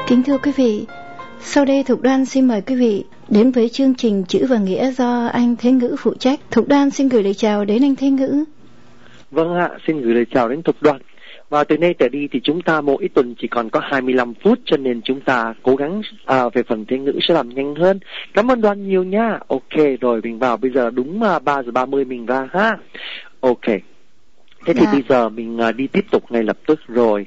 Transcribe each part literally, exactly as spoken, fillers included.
Kính thưa quý vị, sau đây Thục Đoan xin mời quý vị đến với chương trình Chữ và Nghĩa do anh Thế Ngữ phụ trách. Thục Đoan xin gửi lời chào đến anh Thế Ngữ. Vâng ạ, xin gửi lời chào đến Thục Đoan. Và từ nay trở đi thì chúng ta mỗi tuần chỉ còn có hai mươi lăm phút, cho nên chúng ta cố gắng à, về phần Thế Ngữ sẽ làm nhanh hơn. Cảm ơn Đoan nhiều nha. Ok, rồi mình vào bây giờ đúng uh, ba giờ ba mươi mình ra ha. Ok. Thế thì dạ. Bây giờ mình uh, đi tiếp tục ngay lập tức rồi.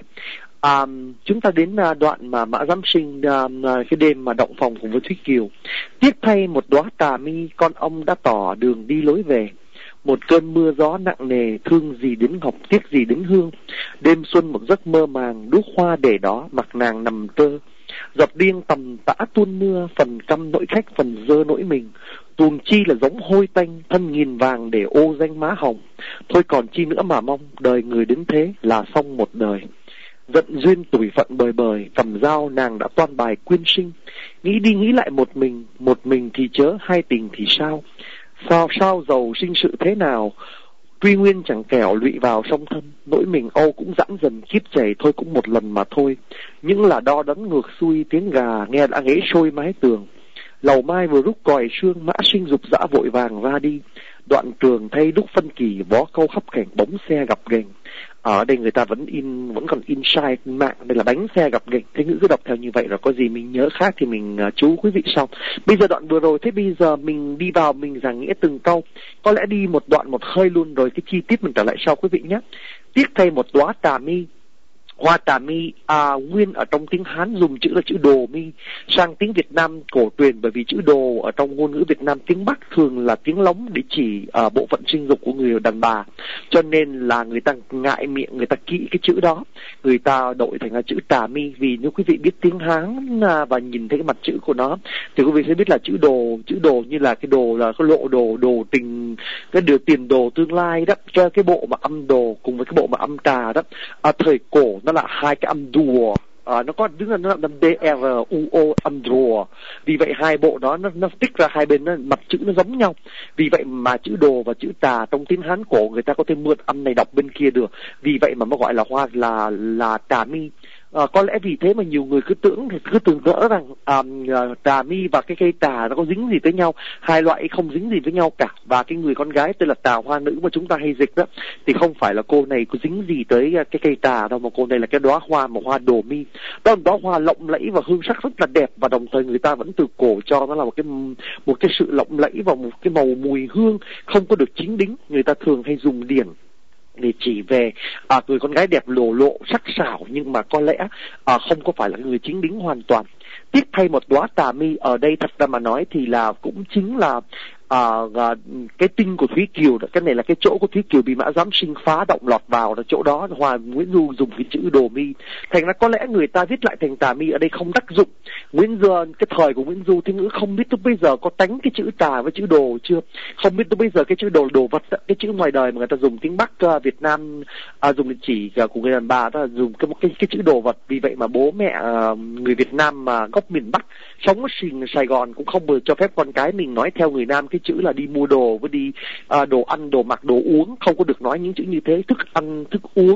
Um, chúng ta đến uh, đoạn mà Mã Giám Sinh uh, cái đêm mà động phòng cùng với Thúy Kiều. Tiếc thay một đóa tà mi, con ông đã tỏ đường đi lối về. Một cơn mưa gió nặng nề, thương gì đến ngọc, tiếc gì đến hương. Đêm xuân một giấc mơ màng, đuốc hoa để đó, mặc nàng nằm tơ. Dập điên tầm tã tuôn mưa, phần căm nỗi khách, phần dơ nỗi mình. Tuồng chi là giống hôi tanh, thân nghìn vàng để ô danh má hồng. Thôi còn chi nữa mà mong, đời người đến thế là xong một đời. Giận duyên tuổi phận bời bời, cầm dao nàng đã toan bài quyên sinh. Nghĩ đi nghĩ lại một mình, một mình thì chớ, hai tình thì sao? Sao sao giàu sinh sự thế nào, tuy nguyên chẳng kẻo lụy vào song thân. Nỗi mình âu cũng giãn dần kiếp chảy, thôi cũng một lần mà thôi. Những là đo đắn ngược xuôi, tiếng gà nghe đã ghé sôi mái tường. Lầu mai vừa rúc còi sương, Mã Sinh dục dã vội vàng ra đi. Đoạn trường thay đúc phân kỳ, vó câu khắp cảnh bóng xe gặp ghềnh. Ở đây người ta vẫn in vẫn còn in sai mạng, đây là bánh xe gặp ghềnh. Thế Ngữ cứ đọc theo như vậy, rồi có gì mình nhớ khác thì mình uh, chú quý vị sau. Bây giờ đoạn vừa rồi, thế bây giờ mình đi vào mình giảng nghĩa từng câu. Có lẽ đi một đoạn một hơi luôn, rồi cái chi tiết mình trở lại sau quý vị nhé. Tiếc thay một đóa tà mi. Hoa tà mi à, nguyên ở trong tiếng Hán dùng chữ là chữ đồ mi, sang tiếng Việt Nam cổ truyền, bởi vì chữ đồ ở trong ngôn ngữ Việt Nam tiếng Bắc thường là tiếng lóng để chỉ à, bộ phận sinh dục của người đàn bà, cho nên là người ta ngại miệng, người ta kỵ cái chữ đó, người ta đổi thành là chữ tà mi. Vì nếu quý vị biết tiếng Hán à, và nhìn thấy cái mặt chữ của nó thì quý vị sẽ biết là chữ đồ, chữ đồ như là cái đồ là cái lộ đồ, đồ tình, cái điều tiền đồ tương lai đó, cho cái bộ mà âm đồ cùng với cái bộ mà âm tà đó. À, thời cổ nó là hai cái âm đùa, à, nó có đứng là nó là D R U O âm đùa, vì vậy hai bộ đó nó nó tích ra hai bên, nó mặt chữ nó giống nhau, vì vậy mà chữ đồ và chữ tà trong tiếng Hán cổ người ta có thể mượn âm này đọc bên kia được, vì vậy mà nó gọi là hoa là là tà mi. À, có lẽ vì thế mà nhiều người cứ tưởng cứ tưởng ngỡ rằng um, tà mi và cái cây tà nó có dính gì tới nhau, hai loại không dính gì với nhau cả. Và cái người con gái tên là tà hoa nữ mà chúng ta hay dịch đó thì không phải là cô này có dính gì tới cái cây tà đâu, mà cô này là cái đóa hoa mà hoa đồ mi. Đó là đóa hoa lộng lẫy và hương sắc rất là đẹp, và đồng thời người ta vẫn từ cổ cho nó là một cái một cái sự lộng lẫy và một cái màu mùi hương không có được chính đính. Người ta thường hay dùng điển để chỉ về à, người con gái đẹp lồ lộ sắc sảo, nhưng mà có lẽ à, không có phải là người chính đính hoàn toàn. Tiếc thay một đóa tà mi ở đây thật ra mà nói thì là cũng chính là à, à, cái tinh của Thúy Kiều đó. Cái này là cái chỗ của Thúy Kiều bị Mã Giám Sinh phá động lọt vào, là chỗ đó Hòa Nguyễn Du dùng cái chữ đồ mi, thành ra có lẽ người ta viết lại thành tà mi ở đây không đắc dụng. Nguyễn Du, cái thời của Nguyễn Du Thế Ngữ không biết tới bây giờ có tánh cái chữ tà với chữ đồ chưa, không biết tới bây giờ cái chữ đồ đồ vật đó, cái chữ ngoài đời mà người ta dùng tiếng Bắc uh, Việt Nam uh, dùng để chỉ uh, của người đàn bà đó là dùng cái cái cái chữ đồ vật. Vì vậy mà bố mẹ uh, người Việt Nam mà gốc miền Bắc sống ở Sài Gòn cũng không bao cho phép con cái mình nói theo người Nam cái chữ là đi mua đồ với đi uh, đồ ăn, đồ mặc, đồ uống, không có được nói những chữ như thế, thức ăn, thức uống,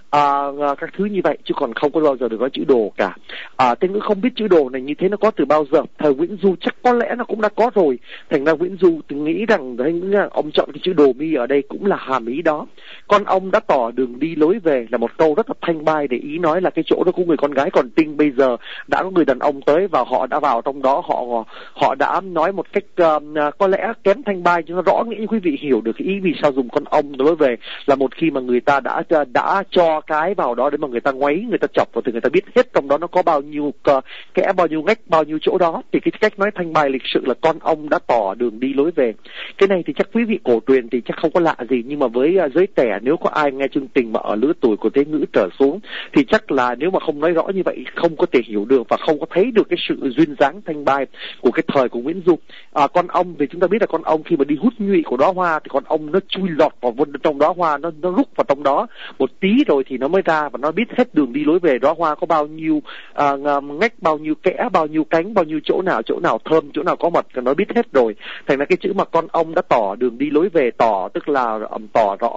uh, các thứ như vậy, chứ còn không có bao giờ được nói chữ đồ cả. Uh, Thế Ngữ không biết chữ đồ này như thế nó có từ bao giờ, thời Nguyễn Du chắc có lẽ nó cũng đã có rồi, thành ra Nguyễn Du từng nghĩ rằng ông chọn cái chữ đồ mi ở đây cũng là hàm ý đó. Con ông đã tỏ đường đi lối về là một câu rất là thanh bai, để ý nói là cái chỗ đó của người con gái còn tinh, bây giờ đã có người đàn ông tới và họ đã vào trong đó, họ họ đã nói một cách uh, có lẽ kém thanh bai cho nó rõ nghĩa, quý vị hiểu được ý vì sao dùng con ông lối về, là một khi mà người ta đã đã cho cái vào đó để mà người ta ngoáy, người ta chọc vào thì người ta biết hết trong đó nó có bao nhiêu uh, kẽ, bao nhiêu ngách, bao nhiêu chỗ đó, thì cái cách nói thanh bai lịch sự là con ông đã tỏ đường đi lối về. Cái này thì chắc quý vị cổ truyền thì chắc không có lạ gì, nhưng mà với uh, giới trẻ, nếu có ai nghe chương trình mà ở lứa tuổi của Thế Ngữ trở xuống thì chắc là nếu mà không nói rõ như vậy không có thể hiểu được và không có thấy được cái sự duyên dáng thanh bai của cái thời của Nguyễn Du. À, con ông thì chúng ta biết là con ông khi mà đi hút nhụy của đóa hoa thì con ông nó chui lọt vào trong đóa hoa, nó nó rút vào trong đó một tí rồi thì nó mới ra, và nó biết hết đường đi lối về đóa hoa có bao nhiêu à, ngách, bao nhiêu kẽ, bao nhiêu cánh, bao nhiêu chỗ nào chỗ nào thơm, chỗ nào có mật, nó biết hết rồi. Thành ra cái chữ mà con ông đã tỏ đường đi lối về, tỏ tức là um, tỏ rõ,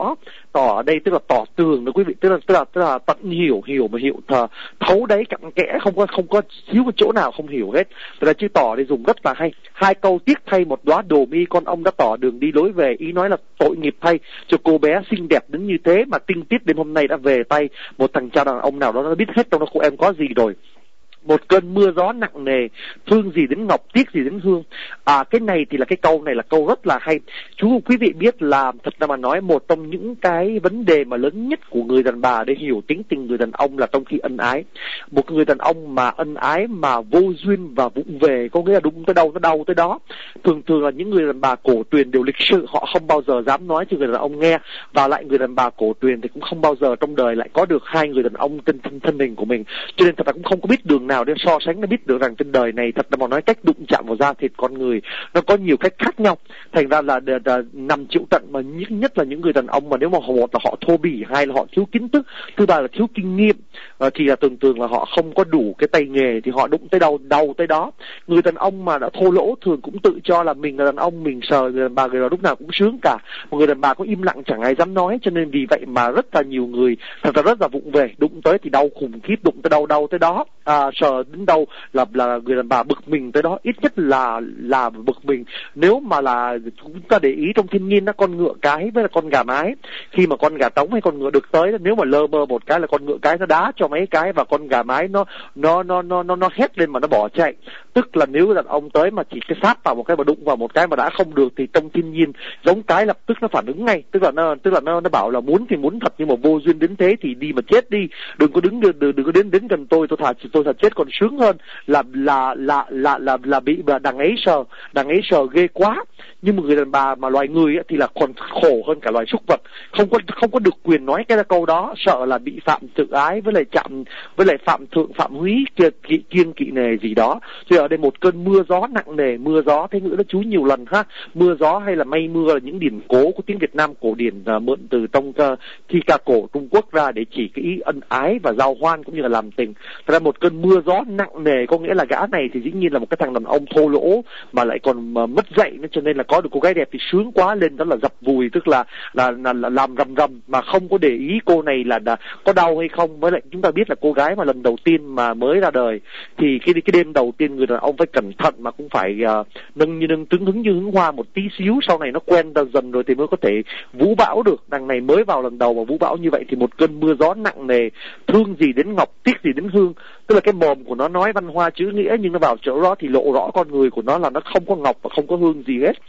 tỏ ở đây tức là tỏ tường đó quý vị, tức là tức là tức là tận hiểu, hiểu mà hiểu thờ, thấu đáy cặn kẽ, không có không có xíu một chỗ nào không hiểu hết. Tức là chữ tỏ để dùng rất là hay. Hai câu tiếc thay một đóa đồ mi, con ông đã tỏ đường đi lối về. Ý nói là tội nghiệp thay cho cô bé xinh đẹp đến như thế mà tinh tiết đến hôm nay đã về tay một thằng cha đàn ông nào đó, nó biết hết trong đó cô em có gì rồi. Một cơn mưa gió nặng nề, thương gì đến ngọc, tiếc gì đến hương. À, cái này thì là cái câu này là câu rất là hay. Chú quý vị biết là thật ra mà nói, một trong những cái vấn đề mà lớn nhất của người đàn bà để hiểu tính tình người đàn ông là trong khi ân ái. Một người đàn ông mà ân ái mà vô duyên và vụng về, có nghĩa là đúng tới đâu nó đau tới đó. Thường thường là những người đàn bà cổ truyền đều lịch sự, họ không bao giờ dám nói cho người đàn ông nghe. Và lại người đàn bà cổ truyền thì cũng không bao giờ trong đời lại có được hai người đàn ông trên thân, thân hình của mình. Cho nên thật ra cũng không có biết đường nào để so sánh, để biết được rằng trên đời này thật ra mà nói cách đụng chạm vào da thịt con người nó có nhiều cách khác nhau. Thành ra là, là, là nằm chịu tận mà nhất, nhất là những người đàn ông mà nếu mà một là họ thô bỉ, hai là họ thiếu kiến thức, thứ ba là thiếu kinh nghiệm, à, thì là thường thường là họ không có đủ cái tay nghề thì họ đụng tới đâu đau tới đó. Người đàn ông mà đã thô lỗ thường cũng tự cho là mình là đàn ông, mình sờ người đàn bà người đó lúc nào cũng sướng cả. Một người đàn bà có im lặng chẳng ai dám nói, cho nên vì vậy mà rất là nhiều người thật ra rất là vụng về, đụng tới thì đau khủng khiếp, đụng tới đâu đau tới đó, à, sờ đến đâu là là người đàn bà bực mình tới đó, ít nhất là là bực mình. Nếu mà là chúng ta để ý trong thiên nhiên nó con ngựa cái với là con gà mái, khi mà con gà trống hay con ngựa được tới, nếu mà lơ mơ một cái là con ngựa cái nó đá cho mấy cái và con gà mái nó nó nó nó nó nó hét lên mà nó bỏ chạy. Tức là nếu đàn ông tới mà chỉ cái sát vào một cái mà đụng vào một cái mà đã không được thì trong thiên nhiên giống cái lập tức nó phản ứng ngay, tức là nó tức là nó nó bảo là muốn thì muốn thật nhưng mà vô duyên đến thế thì đi mà chết đi, đừng có đứng đừng, đừng có đến đến gần tôi, tôi thà tôi thà chết còn sướng hơn là là là là là là bị đằng ấy sờ, đằng ấy sờ ghê quá. Nhưng mà người đàn bà mà loài người ấy, thì là còn khổ hơn cả loài súc vật, không có không có được quyền nói cái câu đó, sợ là bị phạm tự ái với lại chạm với lại phạm thượng phạm húy kia kỵ kiêng kỵ nề gì đó. Thì ở đây một cơn mưa gió nặng nề, mưa gió thế ngữ nó chú nhiều lần ha, mưa gió hay là mây mưa là những điển cố của tiếng Việt Nam cổ điển uh, mượn từ trong uh, thi ca cổ Trung Quốc ra để chỉ cái ý ân ái và giao hoan cũng như là làm tình. Thật ra một cơn mưa gió nặng nề có nghĩa là gã này thì dĩ nhiên là một cái thằng đàn ông thô lỗ mà lại còn uh, mất dạy nữa, cho nên là có được cô gái đẹp thì sướng quá lên đó là dập vùi, tức là là, là, là làm rầm rầm mà không có để ý cô này là, là có đau hay không. Với lại chúng ta biết là cô gái mà lần đầu tiên mà mới ra đời thì cái cái đêm đầu tiên người đàn ông phải cẩn thận mà cũng phải uh, nâng như nâng trứng hứng như hứng hoa một tí xíu, sau này nó quen dần rồi thì mới có thể vũ bão được. Đằng này mới vào lần đầu mà vũ bão như vậy thì một cơn mưa gió nặng nề, thương gì đến ngọc, tiếc gì đến hương. Tức là cái mồm của nó nói văn hoa chữ nghĩa nhưng nó vào chỗ đó thì lộ rõ con người của nó là nó không có ngọc và không có hương gì hết.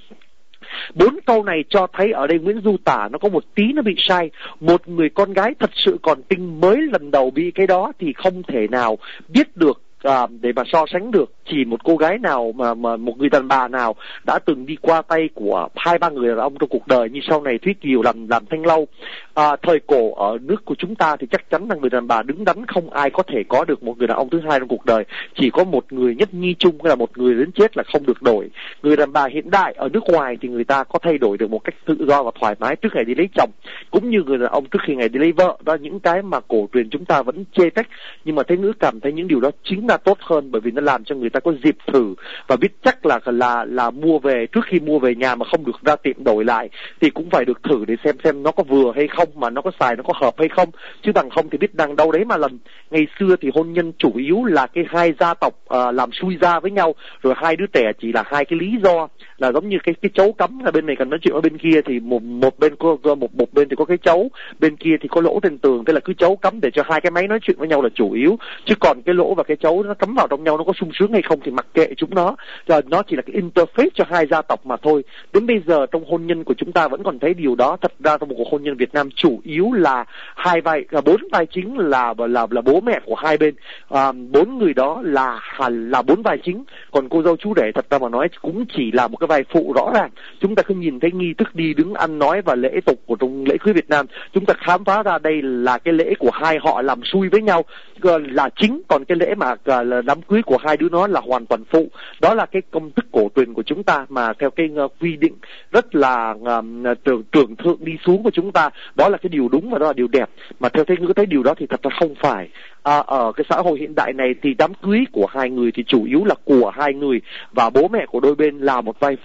Bốn câu này cho thấy ở đây Nguyễn Du tả nó có một tí nó bị sai. Một người con gái thật sự còn tinh mới lần đầu bị cái đó thì không thể nào biết được à, để mà so sánh được. Chỉ một cô gái nào mà, mà một người đàn bà nào đã từng đi qua tay của hai ba người đàn ông trong cuộc đời như sau này Thúy Kiều làm làm Thanh Lâu, à, thời cổ ở nước của chúng ta thì chắc chắn là người đàn bà đứng đắn không ai có thể có được một người đàn ông thứ hai trong cuộc đời. Chỉ có một người nhất nhi chung là một người đến chết là không được đổi. Người đàn bà hiện đại ở nước ngoài thì người ta có thay đổi được một cách tự do và thoải mái trước ngày đi lấy chồng, cũng như người đàn ông trước khi ngày đi lấy vợ. Đó những cái mà cổ truyền chúng ta vẫn chê trách, nhưng mà Thế Ngữ cảm thấy những điều đó chính là tốt hơn, bởi vì nó làm cho người ta có dịp thử và biết chắc là là là mua về, trước khi mua về nhà mà không được ra tiệm đổi lại thì cũng phải được thử để xem xem nó có vừa hay không, mà nó có xài nó có hợp hay không, chứ bằng không thì biết đằng đâu đấy mà lần. Ngày xưa thì hôn nhân chủ yếu là cái hai gia tộc uh, làm xui gia với nhau, rồi hai đứa trẻ chỉ là hai cái lý do, là giống như cái cái chấu cắm, là bên này cần nói chuyện ở bên kia thì một một bên có một một bên thì có cái chấu, bên kia thì có lỗ trên tường, thế là cứ chấu cắm để cho hai cái máy nói chuyện với nhau là chủ yếu, chứ còn cái lỗ và cái chấu nó cắm vào trong nhau nó có sung sướng hay không thì mặc kệ chúng nó, rồi nó chỉ là cái interface cho hai gia tộc mà thôi. Đến bây giờ trong hôn nhân của chúng ta vẫn còn thấy điều đó. Thật ra trong một cuộc hôn nhân Việt Nam chủ yếu là hai vai, là bốn vai chính là là là bố mẹ của hai bên, à, bốn người đó là là bốn vai chính, còn cô dâu chú rể thật ra mà nói cũng chỉ là một cái vai phụ rõ ràng. Chúng ta cứ nhìn thấy nghi thức đi đứng ăn nói và lễ tục của trong lễ cưới Việt Nam, chúng ta khám phá ra đây là cái lễ của hai họ làm xui với nhau là chính, còn cái lễ mà là đám cưới của hai đứa nó là hoàn toàn phụ. Đó là cái công thức cổ truyền của chúng ta mà theo cái uh, quy định rất là uh, trưởng, trưởng thượng đi xuống của chúng ta, đó là cái điều đúng và đó là điều đẹp. Mà theo Thế Ngữ thấy điều đó thì thật ra không phải. À, ở cái xã hội hiện đại này thì đám cưới của hai người thì chủ yếu là của hai người và bố mẹ của đôi bên là một vai phụ.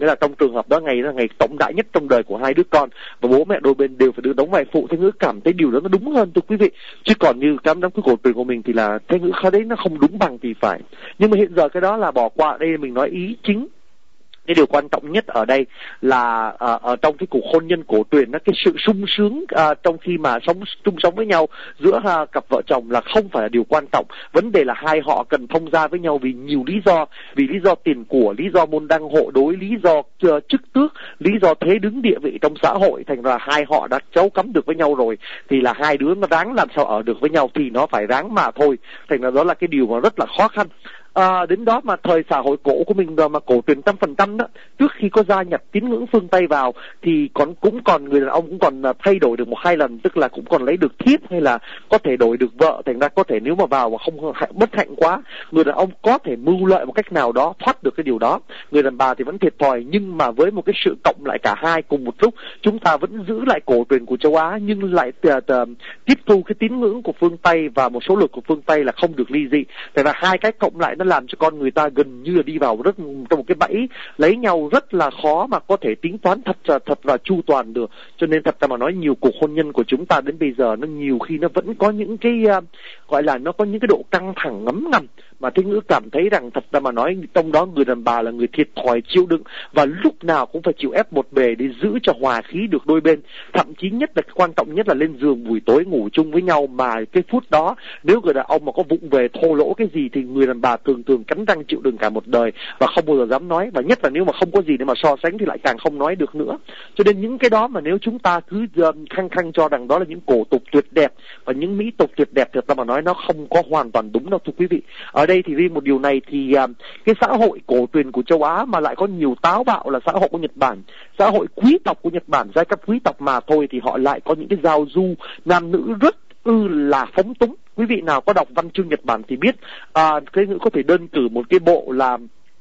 nghĩa là trong trường hợp đó ngày là ngày trọng đại nhất trong đời của hai đứa con và bố mẹ đôi bên đều phải được đóng vai phụ. Thế ngữ cảm thấy điều đó nó đúng hơn thưa quý vị, chứ còn như cái đám cái cổ truyền của mình thì là thế ngữ khá đấy nó không đúng bằng thì phải. Nhưng mà hiện giờ cái đó là bỏ qua, đây mình nói ý chính. Cái điều quan trọng nhất ở đây là uh, ở trong cái cuộc hôn nhân cổ truyền, nó cái sự sung sướng uh, trong khi mà sống chung sống với nhau giữa uh, cặp vợ chồng là không phải là điều quan trọng. Vấn đề là hai họ cần thông gia với nhau vì nhiều lý do, vì lý do tiền của, lý do môn đăng hộ đối, lý do uh, chức tước, lý do thế đứng địa vị trong xã hội. Thành ra hai họ đã cháu cắm được với nhau rồi thì là hai đứa nó ráng làm sao ở được với nhau thì nó phải ráng mà thôi. Thành ra đó là cái điều mà rất là khó khăn. À, đến đó mà thời xã hội cổ của mình mà cổ truyền trăm phần trăm đó, trước khi có gia nhập tín ngưỡng phương Tây vào thì còn cũng còn người đàn ông cũng còn thay đổi được một hai lần, tức là cũng còn lấy được thiếp hay là có thể đổi được vợ. Thành ra có thể nếu mà vào mà không bất hạnh quá, người đàn ông có thể mưu lợi một cách nào đó thoát được cái điều đó, người đàn bà thì vẫn thiệt thòi. Nhưng mà với một cái sự cộng lại cả hai cùng một lúc, chúng ta vẫn giữ lại cổ truyền của châu Á nhưng lại uh, uh, tiếp thu cái tín ngưỡng của phương Tây và một số luật của phương Tây là không được ly dị. Thành ra hai cái cộng lại nó làm cho con người ta gần như là đi vào rất trong một cái bẫy lấy nhau rất là khó mà có thể tính toán thật là thật là chu toàn được. Cho nên thật ra mà nói nhiều cuộc hôn nhân của chúng ta đến bây giờ nó nhiều khi nó vẫn có những cái uh, gọi là nó có những cái độ căng thẳng ngấm ngầm mà Thế Ngữ cảm thấy rằng thật ra mà nói trong đó người đàn bà là người thiệt thòi chịu đựng và lúc nào cũng phải chịu ép một bề để giữ cho hòa khí được đôi bên. Thậm chí nhất là quan trọng nhất là lên giường buổi tối ngủ chung với nhau, mà cái phút đó nếu người đàn ông mà có vụng về thô lỗ cái gì thì người đàn bà thường thường cắn răng chịu đựng cả một đời và không bao giờ dám nói, và nhất là nếu mà không có gì để mà so sánh thì lại càng không nói được nữa. Cho nên những cái đó mà nếu chúng ta cứ khăng khăng cho rằng đó là những cổ tục tuyệt đẹp và những mỹ tục tuyệt đẹp, thật ra mà nói nó không có hoàn toàn đúng đâu thưa quý vị. Ở đây thì riêng một điều này thì cái xã hội cổ truyền của châu Á mà lại có nhiều táo bạo là xã hội của Nhật Bản, xã hội quý tộc của Nhật Bản, giai cấp quý tộc mà thôi, thì họ lại có những cái giao du nam nữ rất ư là phóng túng. Quý vị nào có đọc văn chương Nhật Bản thì biết à, cái ngữ có thể đơn cử một cái bộ là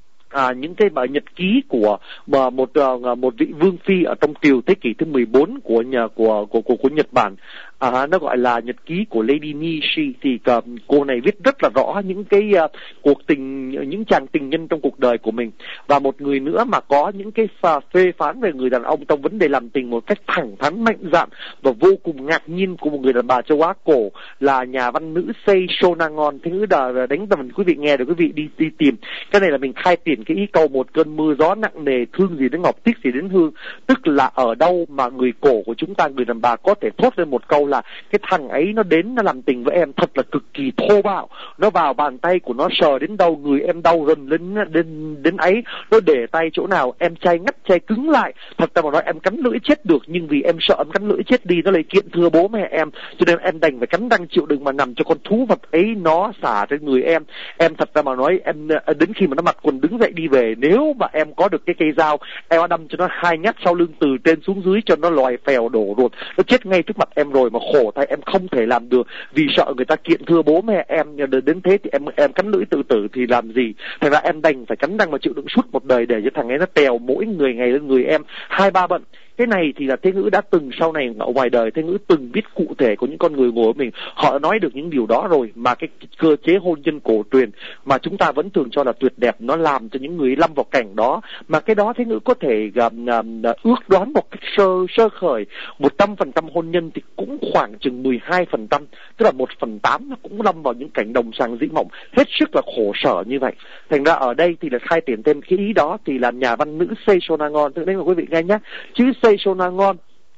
À, những cái bài nhật ký của mà một uh, một vị vương phi ở trong triều thế kỷ thứ mười bốn của nhà của của của, của Nhật Bản. À, nó gọi là nhật ký của Lady Nishi. Thì uh, cô này viết rất là rõ những cái uh, cuộc tình, những chàng tình nhân trong cuộc đời của mình. Và một người nữa mà có những cái pha, phê phán về người đàn ông trong vấn đề làm tình một cách thẳng thắn mạnh dạn và vô cùng ngạc nhiên của một người đàn bà châu Á cổ là nhà văn nữ Sei Shonagon. Thế ngữ đờ đánh tầm quý vị nghe được, quý vị đi đi tìm cái này là mình khai tiền cái ý câu một cơn mưa gió nặng nề, thương gì đến ngọc, tiếc gì đến hương. Tức là ở đâu mà người cổ của chúng ta, người đàn bà có thể thốt lên một câu là cái thằng ấy nó đến nó làm tình với em thật là cực kỳ thô bạo, nó vào bàn tay của nó sờ đến đâu người em đau rần đến đến đến ấy, nó để tay chỗ nào em chay ngắt chay cứng lại. Thật ra mà nói em cắn lưỡi chết được, nhưng vì em sợ em cắn lưỡi chết đi nó lại kiện thưa bố mẹ em, cho nên em đành phải cắn răng chịu đựng mà nằm cho con thú vật ấy nó xả trên người em. Em thật ra mà nói em đến khi mà nó mặc quần đứng dậy đi về, nếu mà em có được cái cây dao, em đâm cho nó hai nhát sau lưng từ trên xuống dưới cho nó lòi phèo đổ ruột, nó chết ngay trước mặt em rồi mà khổ thay em không thể làm được vì sợ người ta kiện thưa bố mẹ em. Đến thế thì em em cắn lưỡi tự tử thì làm gì, thành ra em đành phải cắn răng mà chịu đựng suốt một đời để cho thằng ấy nó tèo mỗi người ngày lên người em hai ba bận. Cái này thì là Thế Ngữ đã từng sau này ở ngoài đời Thế Ngữ từng biết cụ thể của những con người ngồi với mình, họ đã nói được những điều đó rồi. Mà cái cơ chế hôn nhân cổ truyền mà chúng ta vẫn thường cho là tuyệt đẹp, nó làm cho những người lâm vào cảnh đó. Mà cái đó Thế Ngữ có thể uh, uh, ước đoán một cách sơ sơ khởi, một trăm phần trăm hôn nhân thì cũng khoảng chừng mười hai phần trăm, tức là một phần tám nó cũng lâm vào những cảnh đồng sàng dĩ mộng hết sức là khổ sở như vậy. Thành ra ở đây thì là khai triển thêm cái ý đó thì là nhà văn nữ Sei Shonagon, tức đấy mà quý vị nghe nhé, chứ Sei Shonagon,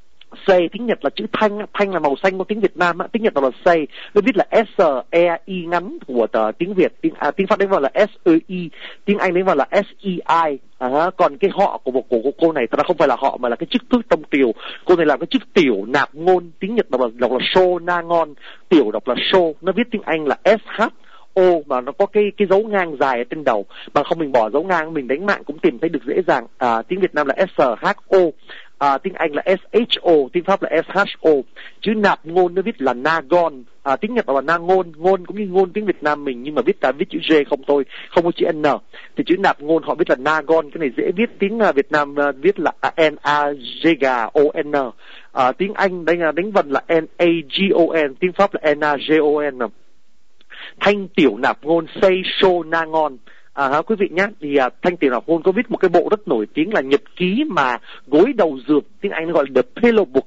Sei tiếng Nhật là chữ thanh, thanh là màu xanh của tiếng Việt Nam, tiếng Nhật là Sei, nó viết là S E I ngắn của tờ tiếng Việt, tiếng à, tiếng Pháp đánh vào là S E I, tiếng Anh đánh vào là S E I. À, còn cái họ của một của, của cô này thật ra không phải là họ mà là cái chức tước trong triều. Cô này làm cái chức tiểu nạp ngôn, tiếng Nhật đọc là đọc là Shonagon, tiểu đọc là Sho, nó viết tiếng Anh là S H O mà nó có cái cái dấu ngang dài ở trên đầu, bằng không mình bỏ dấu ngang mình đánh mạng cũng tìm thấy được dễ dàng. À, tiếng Việt Nam là S H O, à, tiếng Anh là S H O, tiếng Pháp là S H O. Chữ nạp ngôn nó viết là Nagon, à, tiếng Nhật là na ngôn, ngôn cũng như ngôn tiếng Việt Nam mình nhưng mà viết cả viết chữ G không thôi, không có chữ N. Thì chữ nạp ngôn họ viết là Nagon, cái này dễ viết, tiếng Việt Nam viết là N A G O N. À, tiếng Anh đánh đánh vần là N A G O N, tiếng Pháp là N A G O N. Thanh tiểu nạp ngôn Sei Shonagon. À, quý vị nhé, thì à, Thanh Tiểu Nạp Ngôn có viết một cái bộ rất nổi tiếng là nhật ký mà gối đầu giường, tiếng Anh gọi là The Pillow Book.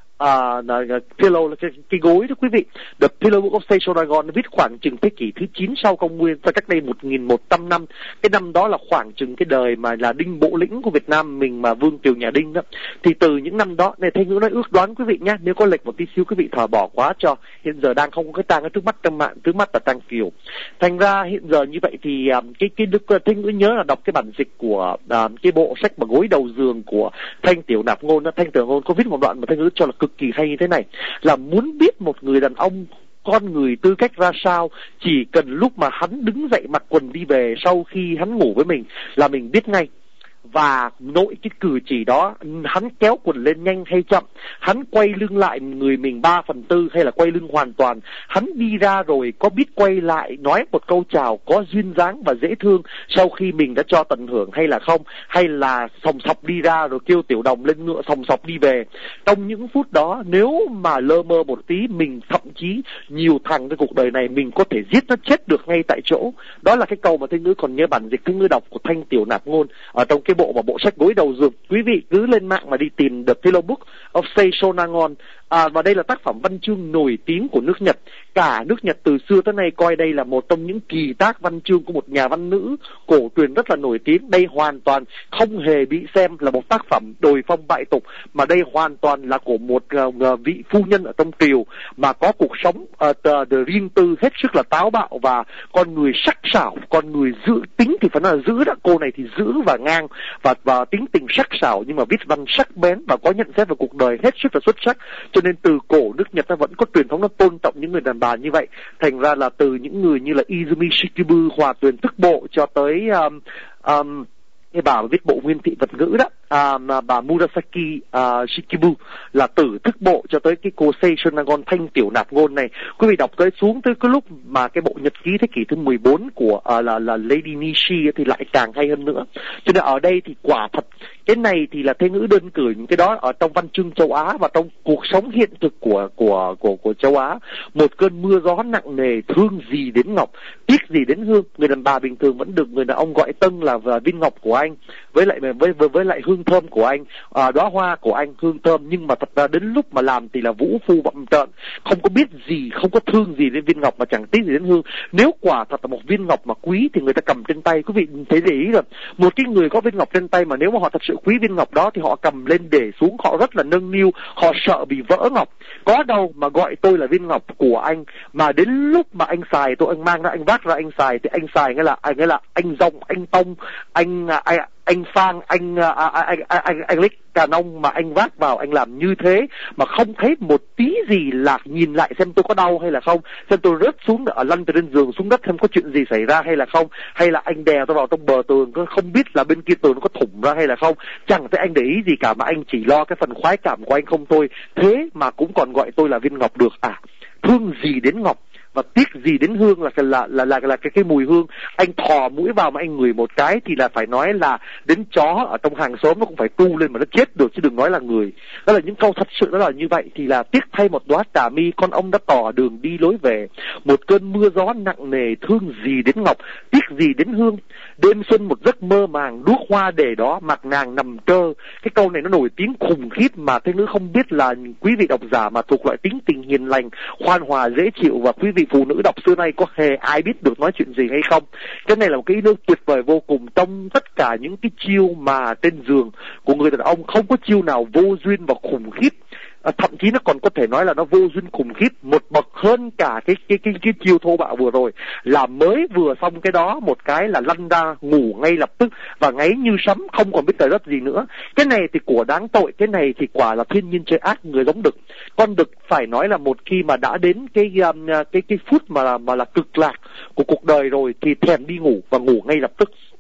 À, uh, pillow là cái, cái gối đó quý vị. The Pillow Book of Saint Sonagon viết khoảng chừng thế kỷ thứ chín sau công nguyên, và cách đây một nghìn một trăm năm. Cái năm đó là khoảng chừng cái đời mà là Đinh Bộ Lĩnh của Việt Nam mình, mà Vương Triều nhà Đinh đó. Thì từ những năm đó, này Thanh Ngữ nói ước đoán quý vị nhé, nếu có lệch một tí xíu quý vị thờ bỏ quá cho. Hiện giờ đang không có cái tang ở trước mắt trong mạng, trước mắt là tang Kiều. Thành ra hiện giờ như vậy thì um, cái cái đức Thanh Ngữ nhớ là đọc cái bản dịch của um, cái bộ sách mà gối đầu giường của Thanh Tiểu Nạp Ngôn đó. Thanh Tiểu Nạp Ngôn có viết một đoạn mà Thanh Ngữ cho là cực kỳ hay như thế này, là muốn biết một người đàn ông con người tư cách ra sao, chỉ cần lúc mà hắn đứng dậy mặc quần đi về sau khi hắn ngủ với mình là mình biết ngay. Và nội cái cử chỉ đó, hắn kéo quần lên nhanh hay chậm, hắn quay lưng lại người mình ba phần tư hay là quay lưng hoàn toàn, hắn đi ra rồi có biết quay lại nói một câu chào có duyên dáng và dễ thương sau khi mình đã cho tận hưởng hay là không, hay là sòng sọc đi ra rồi kêu tiểu đồng lên ngựa sòng sọc đi về. Trong những phút đó, nếu mà lơ mơ một tí, mình thậm chí nhiều thằng trong cuộc đời này mình có thể giết nó chết được ngay tại chỗ. Đó là cái câu mà Thanh Ngữ còn nhớ bản dịch Thanh Ngữ đọc của Thanh Tiểu Nạp Ngôn ở trong cái bộ mà bộ sách gối đầu giường. Quý vị cứ lên mạng mà đi tìm The Pillow Book of Saint Sonagon. À, và đây là tác phẩm văn chương nổi tiếng của nước Nhật. Cả nước Nhật từ xưa tới nay coi đây là một trong những kỳ tác văn chương của một nhà văn nữ cổ truyền rất là nổi tiếng. Đây hoàn toàn không hề bị xem là một tác phẩm đồi phong bại tục, mà đây hoàn toàn là của một uh, vị phu nhân ở trong triều mà có cuộc sống uh, riêng tư hết sức là táo bạo, và con người sắc sảo, con người giữ tính thì phải nói là giữ đó, cô này thì giữ và ngang và, và tính tình sắc sảo, nhưng mà viết văn sắc bén và có nhận xét về cuộc đời hết sức là xuất sắc. Cho nên từ cổ nước Nhật ta vẫn có truyền thống nó tôn trọng những người đàn bà như vậy. Thành ra là từ những người như là Izumi Shikibu, hòa tuyền thức bộ, cho tới um, um, cái bà viết bộ nguyên thị vật ngữ đó, à, mà bà Murasaki uh, Shikibu là tử thức bộ, cho tới cái cô Saint Sonagon Thanh Tiểu Nạp Ngôn này. Quý vị đọc tới xuống tới cái lúc mà cái bộ nhật ký thế kỷ thứ mười bốn của uh, là là Lady Nishi thì lại càng hay hơn nữa. Cho nên ở đây thì quả thật cái này thì là Thanh Ngữ đơn cử những cái đó ở trong văn chương châu Á và trong cuộc sống hiện thực của của của của châu Á. Một cơn mưa gió nặng nề, thương gì đến ngọc, tiếc gì đến hương. Người đàn bà bình thường vẫn được người đàn ông gọi tân là viên ngọc của anh, với lại với với, với lại hương thơm của anh, à, đóa hoa của anh, hương thơm. Nhưng mà thật ra đến lúc mà làm thì là vũ phu bậm trợn, không có biết gì, không có thương gì đến viên ngọc mà chẳng tiếc gì đến hương. Nếu quả thật là một viên ngọc mà quý thì người ta cầm trên tay. Quý vị thấy để ý rồi, một cái người có viên ngọc trên tay mà nếu mà họ thật sự quý viên ngọc đó thì họ cầm lên để xuống, họ rất là nâng niu, họ sợ bị vỡ ngọc. Có đâu mà gọi tôi là viên ngọc của anh, mà đến lúc mà anh xài tôi, anh mang ra, anh vác ra anh xài thì anh xài nghĩa là anh nghĩa là anh rong, anh tông, anh anh anh phang, anh anh anh anh, anh, anh lích cà nông mà anh vác vào, anh làm như thế mà không thấy một tí gì là nhìn lại xem tôi có đau hay là không, xem tôi rớt xuống ở lăn từ trên giường xuống đất xem có chuyện gì xảy ra hay là không, hay là anh đè tôi vào trong bờ tường không biết là bên kia tường nó có thủng ra hay là không, chẳng thấy anh để ý gì cả, mà anh chỉ lo cái phần khoái cảm của anh không thôi. Thế mà cũng còn gọi tôi là viên ngọc được à? Thương gì đến ngọc và tiếc gì đến hương là là là là, là cái cái mùi hương. Anh thò mũi vào mà anh ngửi một cái thì là phải nói là đến chó ở trong hàng xóm nó cũng phải tu lên mà nó chết được, chứ đừng nói là người. Đó là những câu thật sự đó là như vậy. Thì là tiếc thay một đóa trà mi, con ông đã tỏ đường đi lối về. Một cơn mưa gió nặng nề, thương gì đến ngọc, tiếc gì đến hương. Đêm xuân một giấc mơ màng, đuốc hoa để đó, mặc nàng nằm trơ. Cái câu này nó nổi tiếng khủng khiếp mà Thanh Ngữ không biết là quý vị độc giả mà thuộc loại tính tình hiền lành, khoan hòa dễ chịu và quý vị phụ nữ đọc xưa nay có hề ai biết được nói chuyện gì hay không. Cái này là một cái ý nước tuyệt vời vô cùng. Trong tất cả những cái chiêu mà trên giường của người đàn ông, không có chiêu nào vô duyên và khủng khiếp. À, thậm chí nó còn có thể nói là nó vô duyên khủng khiếp một bậc hơn cả cái cái cái cái chiêu thô bạo vừa rồi. Là mới vừa xong cái đó một cái là lăn ra ngủ ngay lập tức và ngáy như sấm, không còn biết trời đất gì nữa. Cái này thì của đáng tội, cái này thì quả là thiên nhiên chơi ác người giống đực. Con đực phải nói là một khi mà đã đến cái um, cái cái phút mà mà là cực lạc của cuộc đời rồi thì thèm đi ngủ và ngủ ngay lập tức.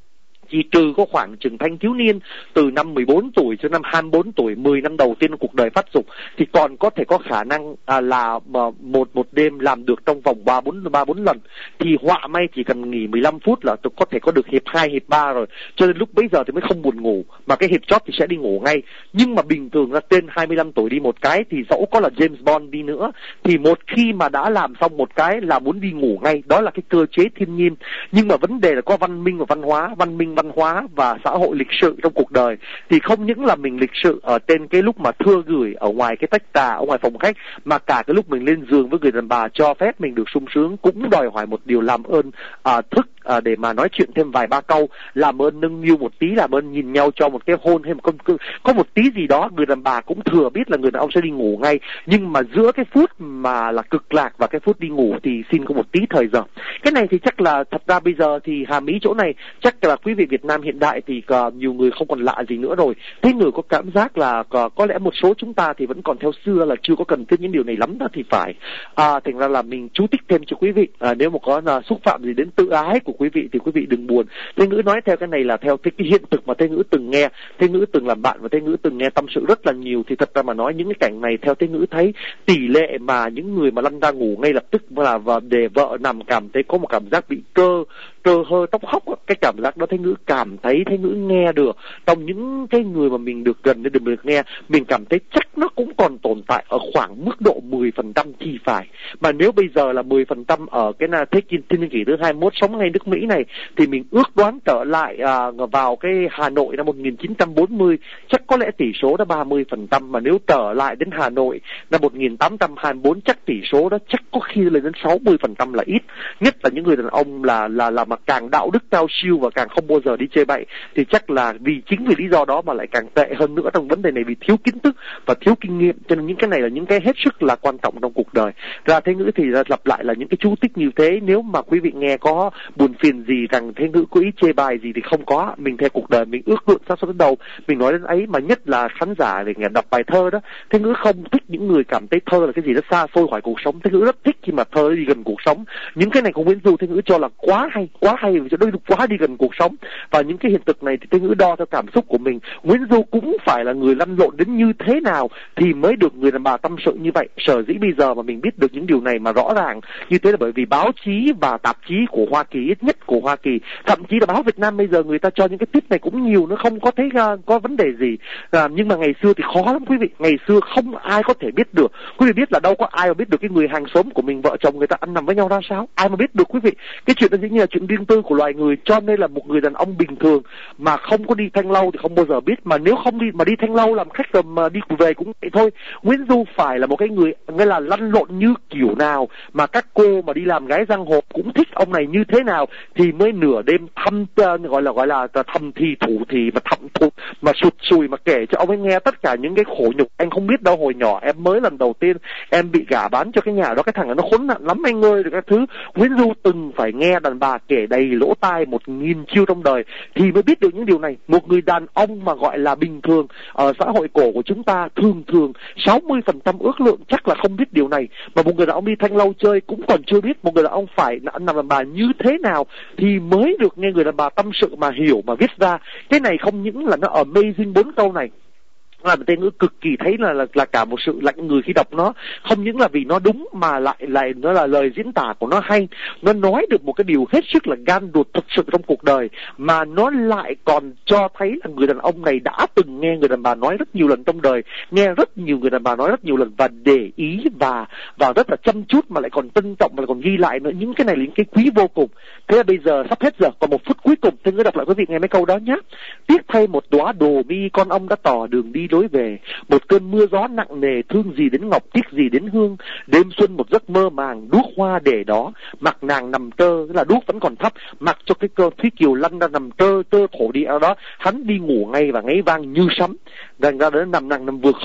chỉ trừ có khoảng chừng thanh thiếu niên từ năm mười bốn tuổi cho năm hai mươi bốn tuổi, mười năm đầu tiên cuộc đời phát dục thì còn có thể có khả năng à, là một một đêm làm được trong vòng ba bốn ba bốn lần. Thì họa may chỉ cần nghỉ mười lăm phút là tôi có thể có được hiệp hai, hiệp ba rồi. Cho nên lúc bấy giờ thì mới không buồn ngủ, mà cái hiệp chót thì sẽ đi ngủ ngay. Nhưng mà bình thường là trên hai mươi lăm tuổi đi một cái thì dẫu có là James Bond đi nữa thì một khi mà đã làm xong một cái là muốn đi ngủ ngay, đó là cái cơ chế thiên nhiên. Nhưng mà vấn đề là có văn minh và văn hóa, văn minh văn hóa và xã hội lịch sự trong cuộc đời. Thì không những là mình lịch sự ở trên cái lúc mà thưa gửi ở ngoài cái tách trà, ở ngoài phòng khách, mà cả cái lúc mình lên giường với người đàn bà cho phép mình được sung sướng cũng đòi hỏi một điều làm ơn à, thức à, để mà nói chuyện thêm vài ba câu, làm ơn nâng niu một tí, làm ơn nhìn nhau cho một cái hôn hay một con có một tí gì đó. Người đàn bà cũng thừa biết là người đàn ông sẽ đi ngủ ngay, nhưng mà giữa cái phút mà là cực lạc và cái phút đi ngủ thì xin có một tí thời giờ. Cái này thì chắc là thật ra bây giờ thì hàm ý chỗ này chắc là quý vị Việt Nam hiện đại thì uh, nhiều người không còn lạ gì nữa rồi. Thế người có cảm giác là uh, có lẽ một số chúng ta thì vẫn còn theo xưa là chưa có cần thiết những điều này lắm đó thì phải. À, thành ra là mình chú thích thêm cho quý vị. À, nếu mà có uh, xúc phạm gì đến tự ái của quý vị thì quý vị đừng buồn. Thế Ngữ nói theo cái này là theo cái, cái hiện thực mà Thế Ngữ từng nghe, Thế Ngữ từng làm bạn và Thế Ngữ từng nghe tâm sự rất là nhiều. Thì thật ra mà nói những cái cảnh này theo Thế Ngữ thấy tỷ lệ mà những người mà lăn ra ngủ ngay lập tức là và để vợ nằm cảm thấy có một cảm giác bị trơ trơ hơ tóc hốc, cái cảm giác đó Thế Ngữ cảm thấy, Thế Ngữ nghe được trong những cái người mà mình được gần nên được nghe, mình cảm thấy chắc nó cũng còn tồn tại ở khoảng mức độ mười phần trăm thì phải. Mà nếu bây giờ là mười phần trăm ở cái là thế kỷ thiên kỷ thứ hai mươi mốt sống ngay nước Mỹ này thì mình ước đoán trở lại à, vào cái Hà Nội năm một nghìn chín trăm bốn mươi chắc có lẽ tỷ số đó ba mươi phần trăm, mà nếu trở lại đến Hà Nội năm một nghìn tám trăm hai mươi bốn chắc tỷ số đó chắc có khi lên đến sáu mươi phần trăm là ít. Nhất là những người đàn ông là là là mà càng đạo đức cao siêu và càng không bao giờ đi chơi bậy thì chắc là vì chính vì lý do đó mà lại càng tệ hơn nữa trong vấn đề này, vì thiếu kiến thức và thiếu kinh nghiệm. Cho nên những cái này là những cái hết sức là quan trọng trong cuộc đời. Ra Thế Ngữ thì lặp lại là những cái chú thích như thế. Nếu mà quý vị nghe có buồn phiền gì rằng Thế Ngữ có ý chê bài gì thì không có. Mình theo cuộc đời mình ước lượng sát số đến đầu mình nói đến ấy, mà nhất là khán giả để nghe đọc bài thơ đó. Thế Ngữ không thích những người cảm thấy thơ là cái gì đó xa xôi khỏi cuộc sống. Thế Ngữ rất thích khi mà thơ đi gần cuộc sống. Những cái này của Nguyễn Du Thế Ngữ cho là quá hay, quá hay vì cho nó quá đi gần cuộc sống. Và những cái hiện thực này thì Thế Ngữ đo theo cảm xúc của mình. Nguyễn Du cũng phải là người lăn lộn đến như thế nào thì mới được người đàn bà tâm sự như vậy. Sở dĩ bây giờ mà mình biết được những điều này mà rõ ràng như thế là bởi vì báo chí và tạp chí của Hoa Kỳ, ít nhất của Hoa Kỳ, thậm chí là báo Việt Nam bây giờ người ta cho những cái tip này cũng nhiều, nó không có thấy uh, có vấn đề gì. À, nhưng mà ngày xưa thì khó lắm quý vị, ngày xưa không ai có thể biết được. Quý vị biết là đâu có ai mà biết được cái người hàng xóm của mình, vợ chồng người ta ăn nằm với nhau ra sao, ai mà biết được quý vị. Cái chuyện đó dĩ nhiên là chuyện riêng tư của loài người, cho nên là một người đàn ông bình thường mà không có đi thanh lâu thì không bao giờ biết, mà nếu không đi mà đi thanh lâu làm khách rồi mà đi về cũng vậy thôi. Nguyễn Du phải là một cái người nghĩa là lăn lộn như kiểu nào mà các cô mà đi làm gái giang hồ cũng thích ông này như thế nào thì mới nửa đêm thăm uh, gọi là gọi là thầm thì thủ thì mà thầm thụt mà sụt sùi mà kể cho ông ấy nghe tất cả những cái khổ nhục anh không biết đâu. Hồi nhỏ em mới lần đầu tiên em bị gả bán cho cái nhà đó, cái thằng nó khốn nạn lắm anh ơi, được các thứ. Nguyễn Du từng phải nghe đàn bà kể đầy lỗ tai một nghìn chiêu trong đời thì mới biết được những điều này. Một người đàn ông mà gọi là bình thường ở xã hội cổ của chúng ta thường thường sáu mươi phần trăm ước lượng chắc là không biết điều này. Mà một người đàn ông đi thanh lâu chơi cũng còn chưa biết một người đàn ông phải nằm đàn bà như thế nào thì mới được nghe người đàn bà tâm sự mà hiểu mà viết ra. Cái này không những là nó amazing bốn câu này là Thế Ngữ cực kỳ thấy là, là là cả một sự lạnh người khi đọc nó, không những là vì nó đúng mà lại lại nó là lời diễn tả của nó hay, nó nói được một cái điều hết sức là gan ruột thực sự trong cuộc đời, mà nó lại còn cho thấy là người đàn ông này đã từng nghe người đàn bà nói rất nhiều lần trong đời, nghe rất nhiều người đàn bà nói rất nhiều lần và để ý và và rất là chăm chút, mà lại còn trân trọng mà lại còn ghi lại nữa. Những cái này là những cái quý vô cùng. Thế là bây giờ sắp hết giờ, còn một phút cuối cùng Thế Ngữ đọc lại quý vị nghe mấy câu đó nhé. Tiếc thay một đóa đồ mi con ông đã tỏ đường đi lối về, một cơn mưa gió nặng nề thương gì đến ngọc, tiếc gì đến hương, đêm xuân một giấc mơ màng đuốc hoa để đó, mặc nàng nằm trơ, tức là đuốc vẫn còn thấp, mặc cho cái cơ Thúy Kiều lăn ra nằm trơ trơ thổ địa đó, hắn đi ngủ ngay và ngáy vang như sấm, rằng ra đó nằm nàng nằm vừa khóc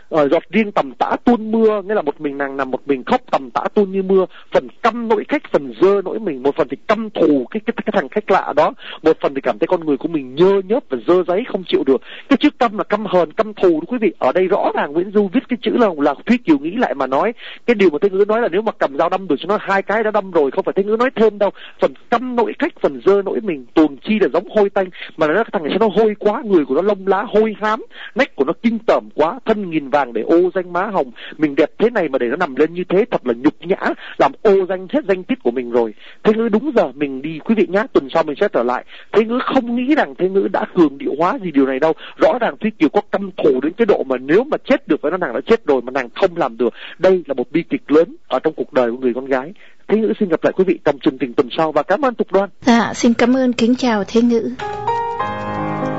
uh, giọt riêng tầm tã tuôn mưa, nghĩa là một mình nàng nằm một mình khóc tầm tã tuôn như mưa. Phần căm nỗi khách, phần dơ nỗi mình, một phần thì căm thù cái cái cái thằng khách lạ đó, một phần thì cảm thấy con người của mình nhơ nhớp và dơ giấy không chịu được. Cái chữ căm là căm hờn, căm thù đó quý vị. Ở đây rõ ràng Nguyễn Du viết cái chữ là là Thúy Kiều nghĩ lại mà nói cái điều mà Thế Ngữ nói là nếu mà cầm dao đâm được cho nó hai cái đã đâm rồi, không phải Thế Ngữ nói thêm đâu. Phần căm nỗi khách, phần dơ nỗi mình, tuồng chi là giống hôi tanh, mà nó cái thằng này sao nó hôi quá, người của nó lông lá hôi hám, nách của nó kinh tởm quá, thân nghìn vàng để ô danh má hồng, mình đẹp thế này mà để nó nằm lên như thế thật là nhục nhã, làm ô danh hết danh tiết của mình rồi. Thế Ngữ đúng giờ mình đi quý vị nhá, tuần sau mình sẽ trở lại. Thế Ngữ không nghĩ rằng Thế Ngữ đã cường điệu hóa gì điều này đâu. Rõ ràng Thúy Kiều có căm thù đến cái độ mà nếu mà chết được với nó nàng đã chết rồi mà nàng không làm được. Đây là một bi kịch lớn ở trong cuộc đời của người con gái. Thế Ngữ xin gặp lại quý vị trong chương trình tuần sau và cảm ơn Tục Đoan. Dạ, xin cảm ơn, kính chào Thế Ngữ.